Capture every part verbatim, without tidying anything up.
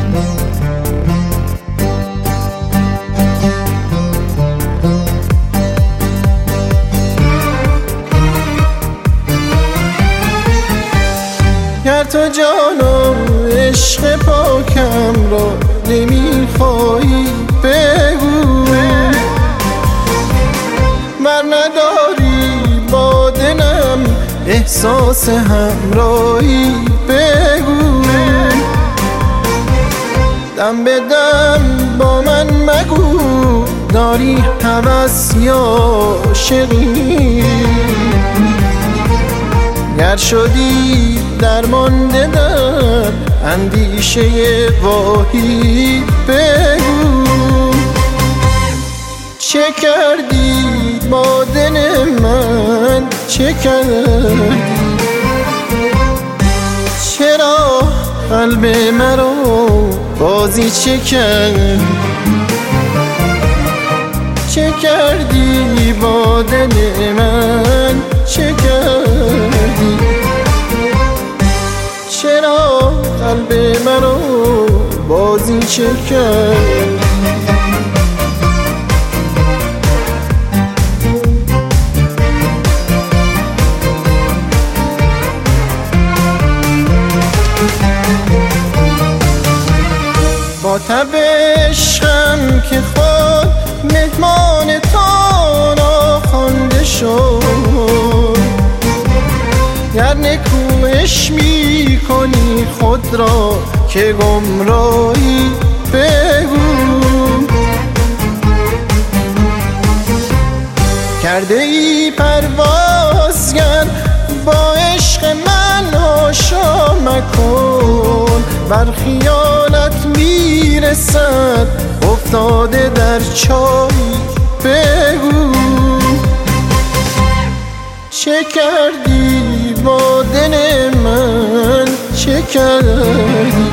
گر تو جان و عشق پاکم را نمیخوایی بگو، ور نداری با دلم احساس همراهی بگو، دم به دم با من مگو داری هوس یا عاشقی، گر شدی درمانده در اندیشه واهی بگو، چه کردی با دل من چه کردی، چرا قلب مرا بازی چه کردی، چه کردی با دل من چه کردی، چرا قلب مرا بازی چه کردی. با تب عشقم که خود مهمان تو ناخوانده شد، گر نکوش می کنی خود را که گمراهی بگو، کرده ای پروازگر با عشق من هاشا مکن، بر خیالت میرسد افتاده در چایی بگو، چه کردی با دل من چه کردی،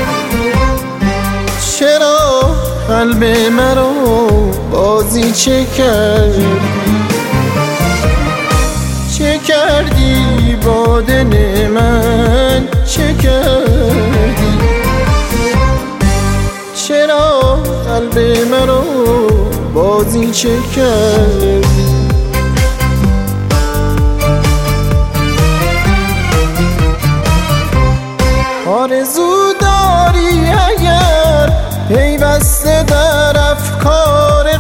چرا قلب مرا بازی چه کردی، چه کردی با دل من چه کردی، چرا قلب مرا بازی چه کردی. آرزو داری اگر پیوسته در افکار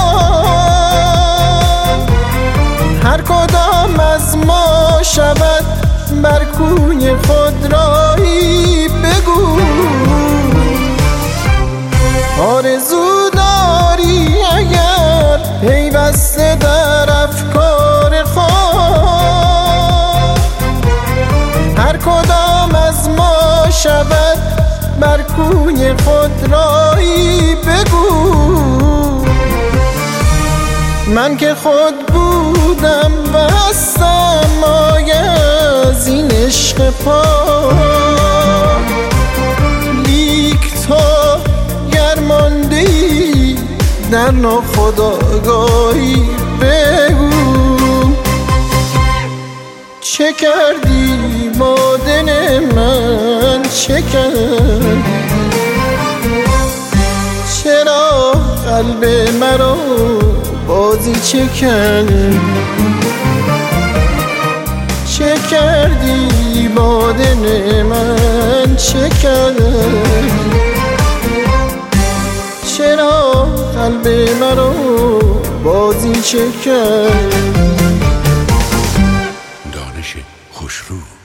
خود، هر کدام از ما شود بر کوی خود راهی بگو، آرزو داری اگر پیوسته در افکار خود، هر کدام از ما شود بر کوی خود راهی بگو، من که خود بودم و هستم آگه از این عشق پاک، لیک تو گر مانده ای در ناخودآگاهی بگو، چه کردی با دل من چه کردی، چرا قلب مرا بازی چه کردی، چه کردی با دل من چه کردی، چرا قلب مرا بازی چه کردی. دانش خوشرو